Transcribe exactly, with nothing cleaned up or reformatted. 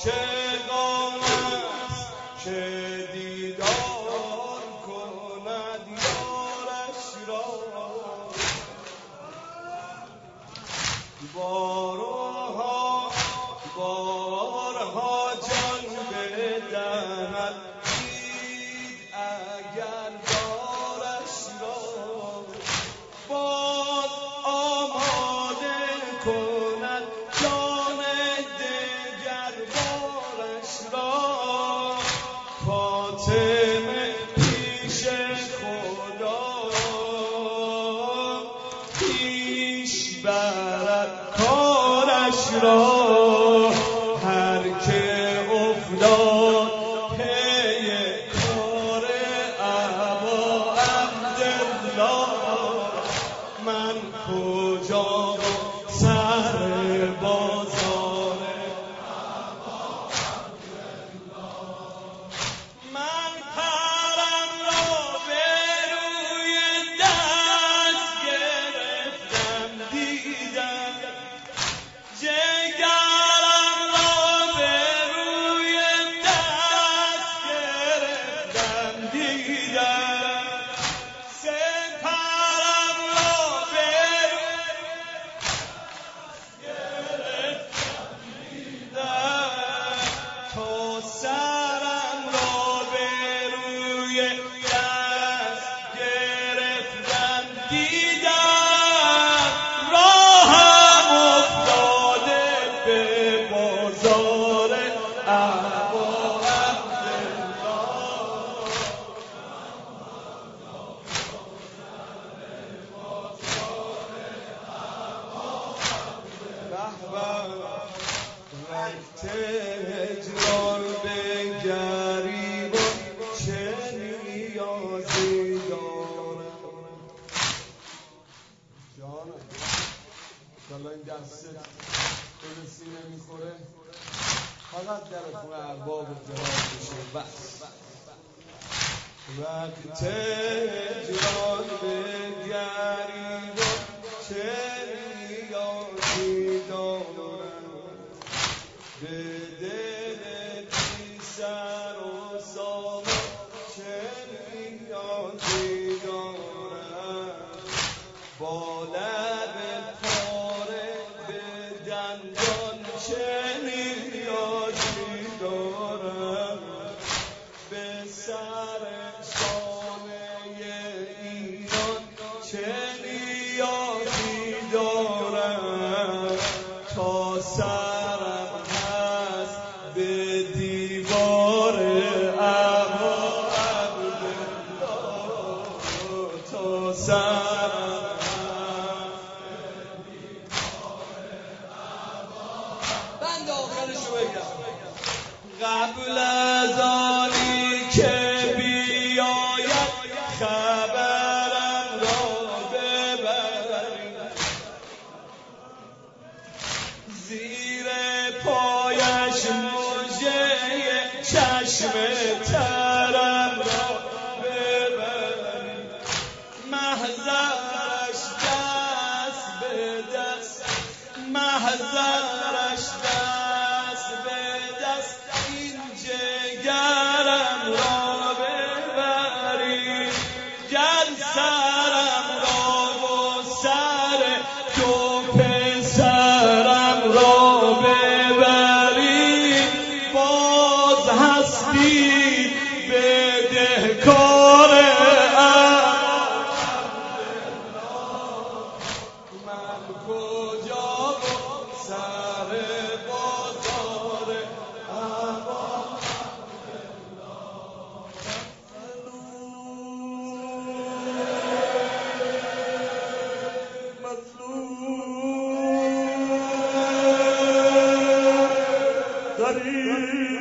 عاشقان است که دیدار کند یارش را، بارها بارها جان بدهد دید اگر یارش را، باز آماده کند جان دگر بارش را. فاطمه پیش خدا پیش برد کارش را، هر که افتاد پی کار ابا عبدالله، من کجا سر بازار ابا عبدالله، من پرم را به روی دست گرفتم دیدم، جگرم را به روی دست گرفتم دیدم، سپرم را به روی دست گرفتم دیدم، تا سرم را به روی دست گرفتم دیدم، راهم افتاده به بازار ابا عبدالله. وقت هجران به گریبان چه نیازی دارم جانم، انشالله این دستت به سینه میخوره، فقط در خونه ارباب جهاد بشه بس. وقت هجران به گریبان چه نیازی دارم، به دل بی سر و سامان چه نیازی دارم، با لب پاره به دندان چه نیازی دارم، به سر شانه ایران چه نیازی دارم، تا سرم هست به دیوار ابا عبدالله، تا سرم بند آخرشو بگم. قبل از آنی که بیاید خبرم را ببرید، زیر پایش مژه چشم ترم را ببرید، محضرش دست به دست، محضرش دست به دست، این جگرم را ببرید، گر سرم را و سر دو پسرم را ببرید، باز هستی بدهکار ابا عبدالله، من کجا سر بازار ابا مظلوم غریب